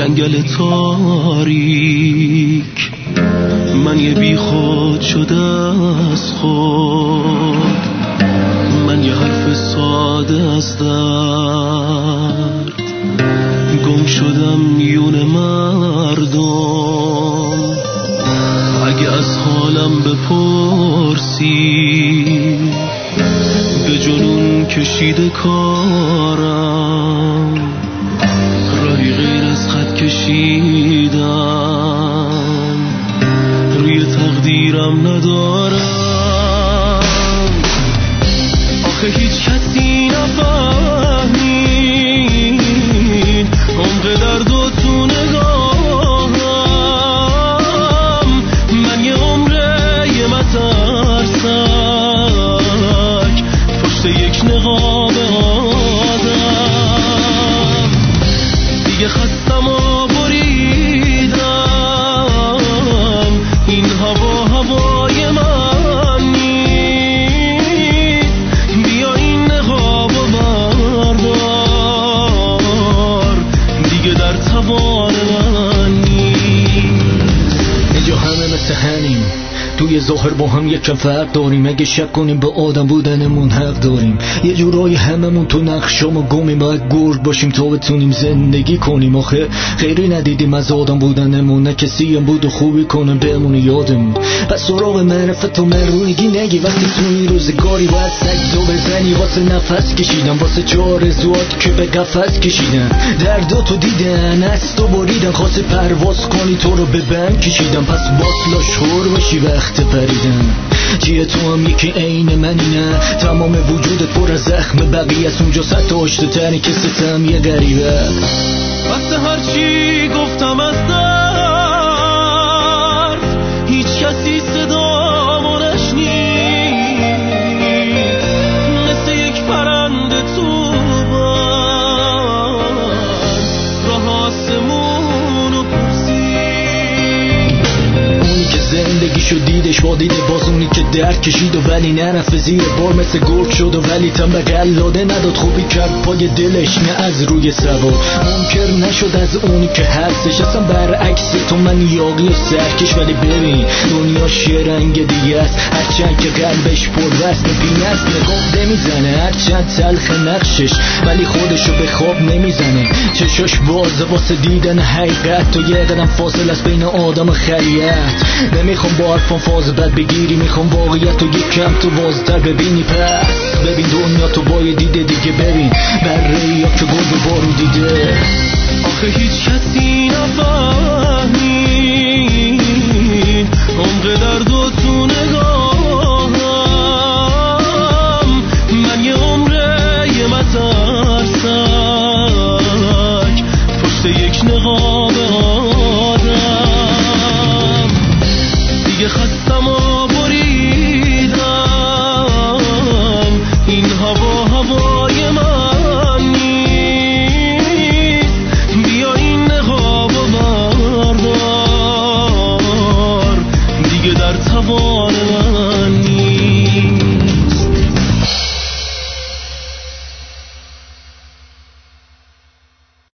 جنگل تاریک، من یه بی خود شده از خود، من یه حرف ساده از درد، گم شدم میون مردم. اگه از حالم بپرسی به جنون کشیده کارم، راهی غیر از خط کشیدم روی تقدیرم ندارم. آخه هیچ کسی نفهمید عمق درد و تو نگاهم. من یه عمره یه مترسک پشت یک نقاب آدم، دیگه خستم و بریدم. این هوا هوای من نیست، بیا این نقاب و بردار، دیگه در توان من نیست. اینجا همه مثل همیم، توی ظاهر با هم یکم فرق داریم. اگه شک کنیم به آدم بودنمون حق داریم. یه جورایی هممون تو نقشام و گمیم، باید گرگ باشیم تا بتونیم زندگی کنیم. آخه خیری ندیدیم از آدم بودنمون، نه کسی هم بود و خوبی کنه بهمون یادمون. پس سراغ معرفت و مرونگی نگی، وقتی تو این روزگاری باید سگزو بزنی. واسه نفس کشیدم، واسه آرزوات که به قفس کشیدن، درداتو دیدن از تو بریدن، خواستی پرواز کنی تو رو به بند کشیدم. پس باطلا شور باشی وقت پریدن. چیه تو هم یکی عین منی؟ نه تمام وجودت پر از زخم بقیه است، اونجا سطح آشته تنی که ستم یه غریبه. وقت هرچی گفتم از درد هیچ کسی صدامو نشنید، مثل یک پرنده تو باد راه آسمونو پرسید. اونی که زندگیشو دیدش با دید باز، اونی که درد کشید و ولی نرفت زیر بار، مثل گرگ شد و ولی تن به قلاده نداد. خوبی کرد پای دلش نه از روی سوار، منکر نشد از اونی که هستش. اصلا برعکس تو من یاقی و سرکش، ولی ببین دنیاش یه رنگ دیگه است. هرچند که قلبش پر وزن بینه است، نگاه نمیزنه هرچند تلخ نقشش، ولی خودشو به خواب نمیزنه. چشاش بازه واسه دیدن حقیقت، تو یه قدم فاصل است بین آدم و خریت. نمیخوام با حرفان فاز بد بگیری، میخوام واقعیت تو یک کم تو وازتر ببینی. پس ببین دنیا تو با یه دیده دیگه، ببین بره یا که گل و بارو دیده. آخه هیچ کسی نفهمید